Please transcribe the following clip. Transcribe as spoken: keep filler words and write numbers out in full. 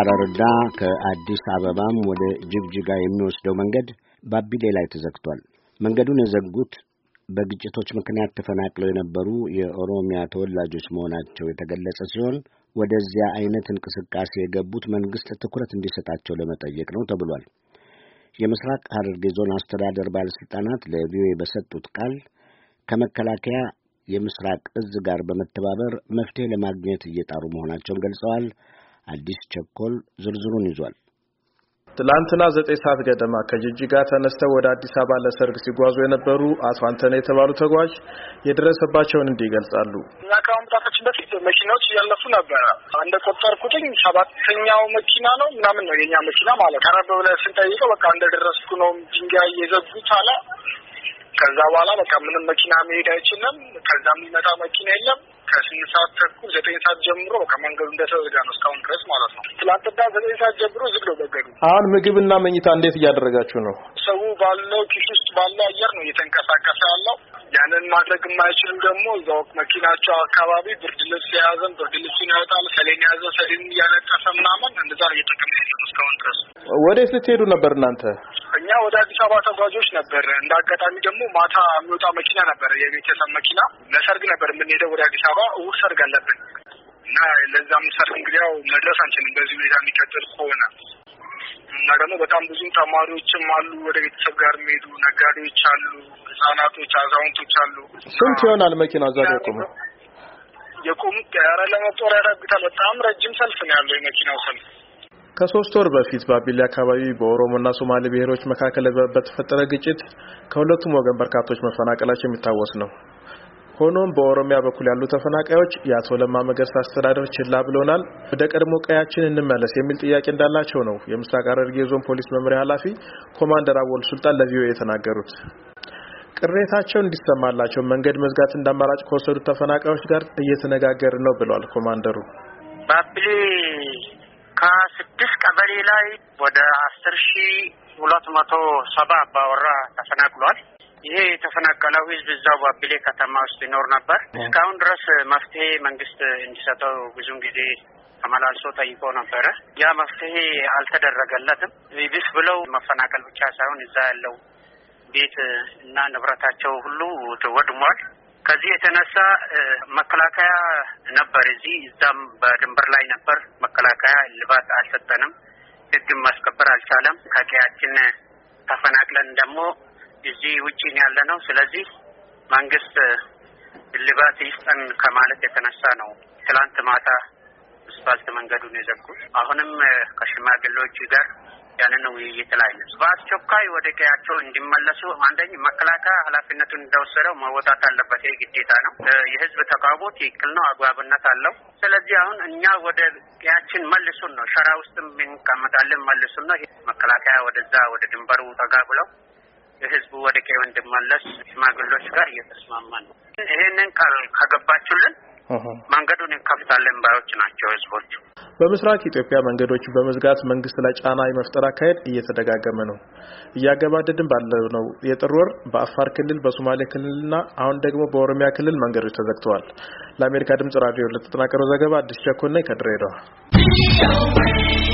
ሐረርዳ ከአዲስ አበባም ወደ ጅግጅጋ የሚወስደው መንገድ ባቢሌ ላይ ተዘግቷል። መንገዱን የዘጉት በግጭቶች ምክንያት ተፈናቅለው የነበሩ የኦሮሚያ ተወላጆች መሆናቸው የተገለጸ ሲሆን ወደዚያ አይነት እንቅስቃሴ የገቡት መንግስት ትኩረት እንዲሰጣቸው ለመጠየቅ ነው ተብሏል። የምስራቅ ሐረርጌ ዞን አስተዳደር ባለስልጣናት ለቪኦኤ በሰጡት ቃል ከመከላከያ የምስራቅ እዝ ጋር በመተባበር መፍትሄ ለማግኘት እየጣሩ መሆናቸውን ገልጸዋል። አዲስ ቸኮል ዝርዝሩን ይዟል። ትላንትና ዘጠኝ ሰዓት ገደማ ከጅጅጋ ተነስተው ወደ አዲስ አበባ ለሰርግ ሲጓዙ የነበሩ አቶ አንተነህ የተባሉ ተጓዥ የደረሰባቸውን እንዲህ ይገልጻሉ። እኛ ከመምጣታችን በፊት መኪናዎች ያለፉ ነበር። እንደ ቆጠርኩትኝ ሰባተኛው መኪና ነው ምናምን ነው የኛ መኪና ማለት። ቀረብ ብለን ስንጠይቀው በቃ እንደደረስኩ ነው ድንጋይ የዘጉት አለ። ከዛ በኋላ በቃ ምንም መኪና መሄድ አይችልም። ከዛ የሚመጣ መኪና የለም። ከስምንት ሰዓት ተኩል ዘጠኝ ሰዓት ጀምሮ በቃ መንገዱ እንደተዘጋ ነው እስካሁን ድረስ ማለት ነው። ትላንትና ዘጠኝ ሰዓት ጀምሮ ዝግ ነው መንገዱ። አሁን ምግብና መኝታ እንዴት እያደረጋችሁ ነው? ሰው ባለው ኪስ ውስጥ ባለው አየር ነው እየተንቀሳቀሰ ያለው። ያንን ማድረግ የማይችልም ደግሞ እዛው መኪናቸው አካባቢ ብርድ ልብስ የያዘን ብርድ ልብሱን ያወጣል፣ ሰሌን የያዘ ሰሌን እያነጠፈ ምናምን እንደዛ ነው እየተቀመጠ ነው እስካሁን ድረስ። ወዴት ልትሄዱ ነበር እናንተ? እኛ ወደ አዲስ አበባ ተጓዦች ነበር። እንደ አጋጣሚ ደግሞ ማታ የሚወጣ መኪና ነበር፣ የቤተሰብ መኪና። ለሰርግ ነበር የምንሄደው ወደ አዲስ አበባ። እሑድ ሰርግ አለብን እና ለዛም ሰርግ እንግዲህ ያው መድረስ አንችልም በዚህ ሁኔታ የሚቀጥል ከሆነ እና ደግሞ በጣም ብዙ ተማሪዎችም አሉ፣ ወደ ቤተሰብ ጋር የሚሄዱ ነጋዴዎች አሉ፣ ህጻናቶች፣ አዛውንቶች አሉ። ስንት ይሆናል መኪና እዛ ላይ ቆመ? የቆሙት ኧረ ለመጦር ያደርጉታል። በጣም ረጅም ሰልፍ ነው ያለው የመኪናው ሰልፍ። ከሶስት ወር በፊት ባቢሌ አካባቢ በኦሮሞና ሶማሌ ብሔሮች መካከል በተፈጠረ ግጭት ከሁለቱም ወገን በርካቶች መፈናቀላቸው የሚታወስ ነው። ሆኖም በኦሮሚያ በኩል ያሉ ተፈናቃዮች የአቶ ለማ መገርሳ አስተዳደር ችላ ብሎናል፣ ወደ ቀድሞ ቀያችን እንመለስ የሚል ጥያቄ እንዳላቸው ነው የምስራቅ ሐረርጌ ዞን ፖሊስ መምሪያ ኃላፊ ኮማንደር አወል ሱልጣን ለቪኦኤ የተናገሩት። ቅሬታቸው እንዲሰማላቸው መንገድ መዝጋት እንዳማራጭ ከወሰዱት ተፈናቃዮች ጋር እየተነጋገርን ነው ብለዋል ኮማንደሩ። ባቢሌ ከስድስት ቀበሌ ላይ ወደ አስር ሺህ ሁለት መቶ ሰባ አባወራ ተፈናቅሏል። ይሄ የተፈናቀለው ህዝብ እዛው ባቢሌ ከተማ ውስጥ ይኖር ነበር። እስካሁን ድረስ መፍትሄ መንግስት እንዲሰጠው ብዙም ጊዜ ተመላልሶ ጠይቆ ነበረ። ያ መፍትሄ አልተደረገለትም። ይብስ ብለው መፈናቀል ብቻ ሳይሆን እዛ ያለው ቤት እና ንብረታቸው ሁሉ ወድሟል። ከዚህ የተነሳ መከላከያ ነበር እዚህ እዛም በድንበር ላይ ነበር። መከላከያ ልባት አልሰጠንም፣ ህግም ማስከበር አልቻለም። ከቀያችን ተፈናቅለን ደግሞ እዚህ ውጪ ያለ ነው። ስለዚህ መንግስት ልባት ይስጠን ከማለት የተነሳ ነው ትላንት ማታ አስፋልት መንገዱን የዘጉት። አሁንም ከሽማግሌዎች ጋር ያንን ውይይት ላይ ነው። በአስቸኳይ ወደ ቀያቸው እንዲመለሱ አንደኛ መከላከያ ኃላፊነቱን እንደወሰደው መወጣት አለበት። ይሄ ግዴታ ነው። የህዝብ ተቃውሞ ትክክል ነው፣ አግባብነት አለው። ስለዚህ አሁን እኛ ወደ ቀያችን መልሱን ነው፣ ሸራ ውስጥም እንቀመጣለን መልሱን ነው። መከላከያ ወደዛ ወደ ድንበሩ ጠጋ ብለው የህዝቡ ወደ ቀዩ እንዲመለስ ሽማግሌዎች ጋር እየተስማማን ነው። ይሄንን ቃል ከገባችሁልን መንገዱን እንከፍታለን ባዮች ናቸው ህዝቦች። በምስራቅ ኢትዮጵያ መንገዶች በመዝጋት መንግስት ላይ ጫና የመፍጠር አካሄድ እየተደጋገመ ነው። እያገባደድን ባለው ነው የጥር ወር በአፋር ክልል፣ በሶማሌ ክልልና አሁን ደግሞ በኦሮሚያ ክልል መንገዶች ተዘግተዋል። ለአሜሪካ ድምጽ ራዲዮ ለተጠናቀረው ዘገባ አዲስ ቸኮል ነኝ ከድሬዳዋ።